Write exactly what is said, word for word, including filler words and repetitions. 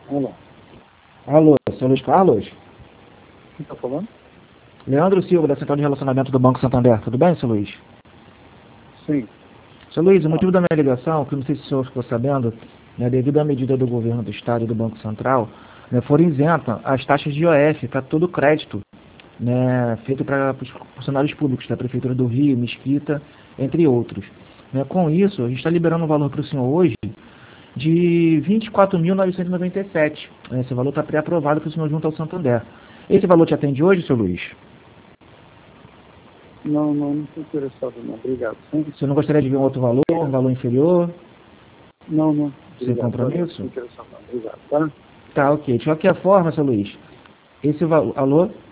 Alô, Alô, senhor Luiz Carlos? quem está falando? Leandro Silva, da Central de Relacionamento do Banco Santander. Tudo bem, senhor Luiz? Sim. Senhor Luiz, o motivo da minha ligação, que não sei se o senhor ficou sabendo, né, devido à medida do governo do Estado e do Banco Central, né, foram isentas as taxas de I O F para todo o crédito, né, feito para os funcionários públicos da Prefeitura do Rio, Mesquita, entre outros. Né, com isso, a gente está liberando um valor para o senhor hoje de vinte e quatro mil novecentos e noventa e sete. Esse valor está pré-aprovado para o senhor junto ao Santander. Esse valor te atende hoje, senhor Luiz? Não, não, não estou interessado, não. Obrigado. Sim? Você não gostaria de ver um outro valor, um valor inferior, Não, não. sem Obrigado. compromisso? Não estou interessado, não. Obrigado, tá? Tá, ok. De qualquer forma, seu Luiz, esse valor... Alô?